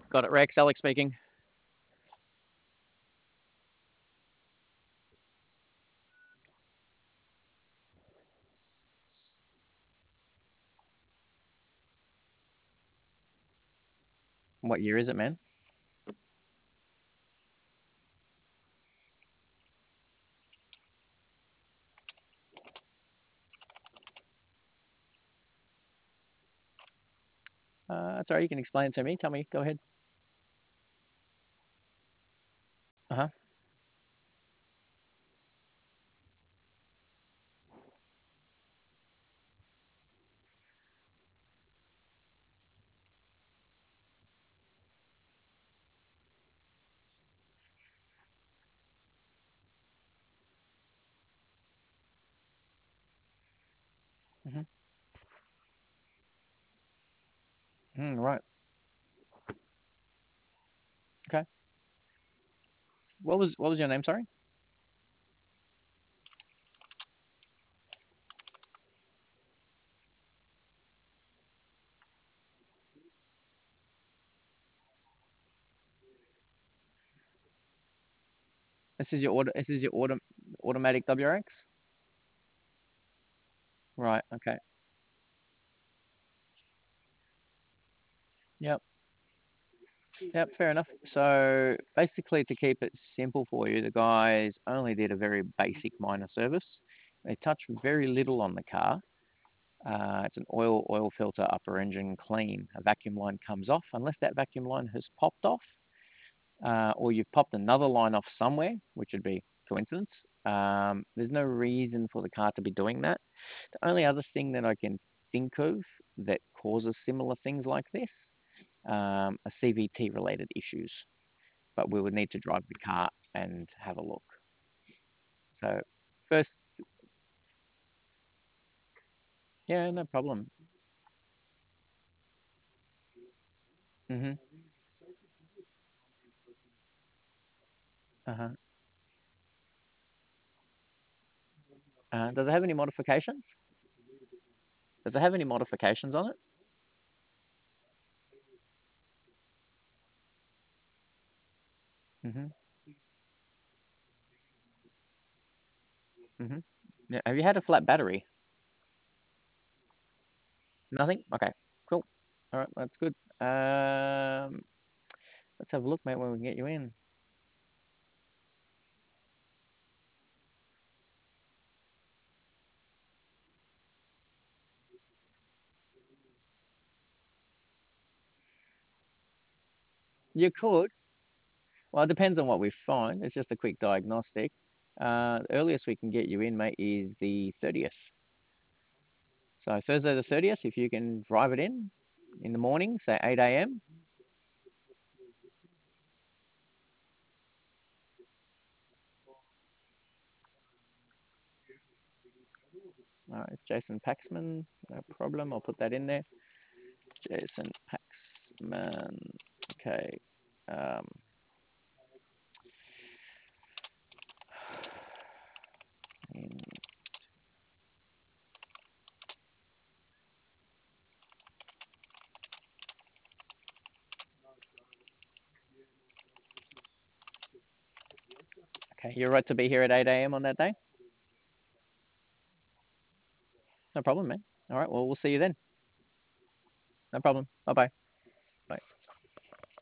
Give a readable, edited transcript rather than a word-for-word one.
Got it, Rex. Alex speaking. What year is it, man? That's all right. You can explain it to me. Tell me. Go ahead. Uh-huh. Hmm. Right. Okay. What was your name? Sorry. This is your auto. This is your automatic WRX. Right. Okay. Yep. Yep. Fair enough. So basically, to keep it simple for you, the guys only did a very basic minor service. They touched very little on the car. It's an oil filter upper engine clean. A vacuum line comes off unless that vacuum line has popped off, or you've popped another line off somewhere, which would be coincidence. There's no reason for the car to be doing that. The only other thing that I can think of that causes similar things like this are CVT related issues, but we would need to drive the car and have a look. So first, yeah, no problem. Hmm. Uh-huh. Does it have any modifications? Does it have any modifications on it? Hmm. Hmm. Yeah. Have you had a flat battery? Nothing? Okay, cool. All right, that's good. Let's have a look, mate, when we can get you in. You could. Well, it depends on what we find. It's just a quick diagnostic. The earliest we can get you in, mate, is the 30th. So Thursday the 30th, if you can drive it in the morning, say 8 a.m. All right, it's Jason Paxman, no problem. I'll put that in there. Jason Paxman. Okay. Um, in- okay, you're right to be here at 8 a.m. on that day? No problem, man. All right, well, we'll see you then. No problem. Bye bye.